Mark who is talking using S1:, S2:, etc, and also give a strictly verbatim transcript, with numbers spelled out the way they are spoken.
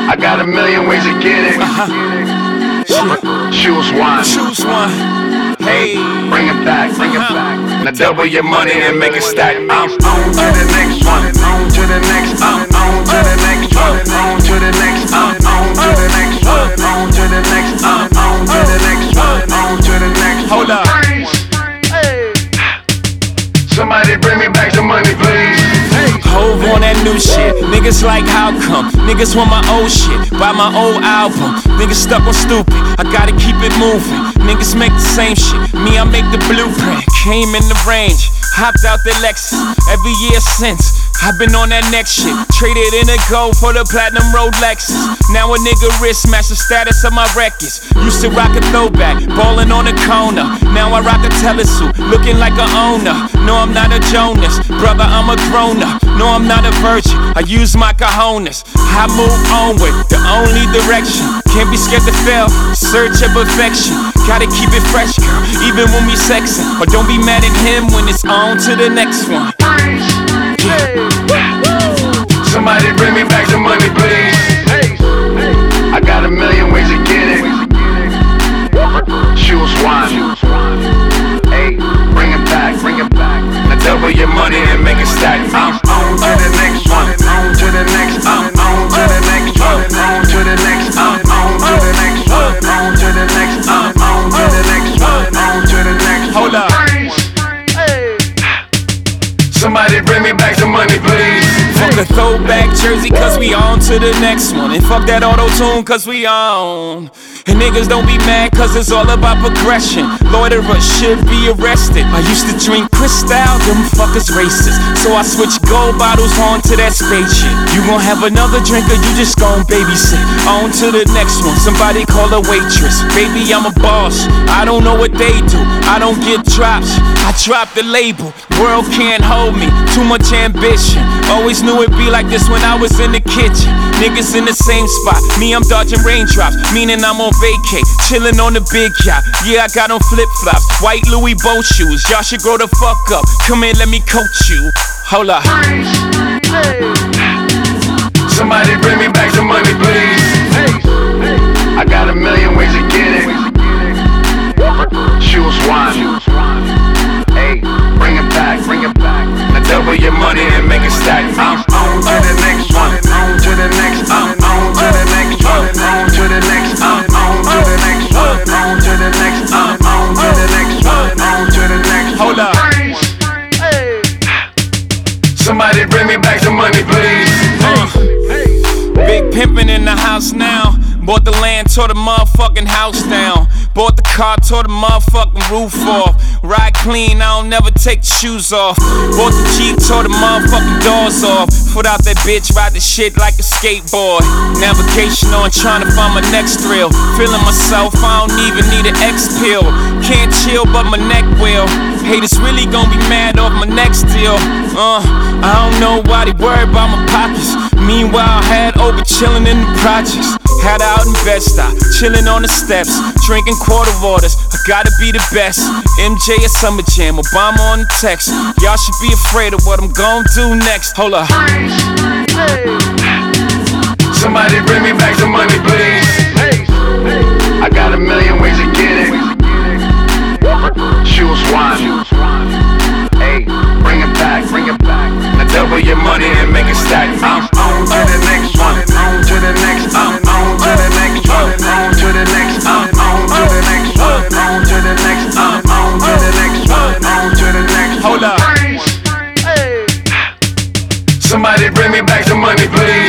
S1: I got a million ways to get it.
S2: Uh-huh.
S1: Choose one.
S2: Choose one. Hey,
S1: Bring it back, bring it back. Now double your money and make it stack. I'm on to the next one. On to the next. I'm on to the next one. On to the next. I'm on to the next one. On to the next. I'm on to the next one. On to the next.
S2: hold up.
S1: Somebody bring me back the money, please.
S2: Hove on that new shit. Niggas like how come? Niggas want my old shit. Buy my old album. Niggas stuck on stupid. I gotta keep it moving. Niggas make the same shit. Me, I make the blueprint. Came in the range. Hopped out the Lexus. Every year since. I've been on that next shit. Traded in a gold for the platinum Rolexes. Now a nigga wrist match the status of my records. Used to rock a throwback, ballin' on the corner. Now I rock a telesuit, looking like a owner. No, I'm not a Jonas, brother, I'm a grown-up. No, I'm not a virgin, I use my cojones. I move onward, the only direction. Can't be scared to fail, search of perfection. Gotta keep it fresh, girl, even when we sexin'. Or don't be mad at him when it's on to the next one.
S1: Somebody bring me back the money, please. I got a million ways to get it. Choose one. Hey, bring it back, bring it back. Now double your money and make it stack. I'm on to the next one. On to the next. I'm on to the next one. On to the next. I'm on to the next one. On to the next. I'm on to the next one. On to the next.
S2: Hold up.
S1: Somebody bring me back the money, please.
S2: Fuck a throwback jersey, cause we on to the next one. And fuck that auto-tune, cause we on. And niggas don't be mad, cause it's all about progression. Loiterers should be arrested. I used to drink Cristal, them fuckers racist. So I switched gold bottles on to that spaceship. You gon' have another drink or you just gon' babysit. On to the next one, somebody call a waitress. Baby, I'm a boss, I don't know what they do. I don't get drops, I drop the label. World can't hold me, too much ambition. Always knew it'd be like this when I was in the kitchen. Niggas in the same spot, me I'm dodging raindrops. Meaning I'm on vacay, chillin' on the big yacht. Yeah, I got on flip-flops, white Louis boat shoes. Y'all should grow the fuck up, come in, let me coach you. Hold up.
S1: Somebody bring me back the money, please. I got a million ways to get it. Choose one. Hey, bring it back, bring it back. Now double your money and make it stack. I'm on to the next one. On to the next. I'm on to the next one. On to the next. I'm on to the next one. On to the next. I'm on to the next one. On to the next.
S2: Hold up.
S1: Somebody bring me back the money, please.
S2: Uh, big pimpin' in the house now. Bought the land, tore the motherfucking house down. Bought the car, tore the motherfucking roof off. Ride clean, I don't never take the shoes off. Bought the Jeep, tore the motherfucking doors off. Foot out that bitch, ride the shit like a skateboard. Navigation on, trying to find my next thrill. Feeling myself, I don't even need an X pill. Can't chill, but my neck will. Haters really gon' be mad off my next deal. Uh, I don't know why they worry about my pockets. Meanwhile, had over chillin' in the projects. Had out in Bed-Stuy, chillin' on the steps, drinking quarter waters. I gotta be the best. M J at Summer Jam, Obama on the text. Y'all should be afraid of what I'm gon' do next. Hold up.
S1: Somebody bring me back the money, please. I got a million ways to get it. Choose one. Hey, bring it back, bring it back. Now double your money and make it stack. I'm on to the next one. On to the next. I'm on to the next one. On to the next. I'm on to the next one. On to the next. I'm on to the next one. On to the next.
S2: Hold up.
S1: Somebody bring me back the money, please.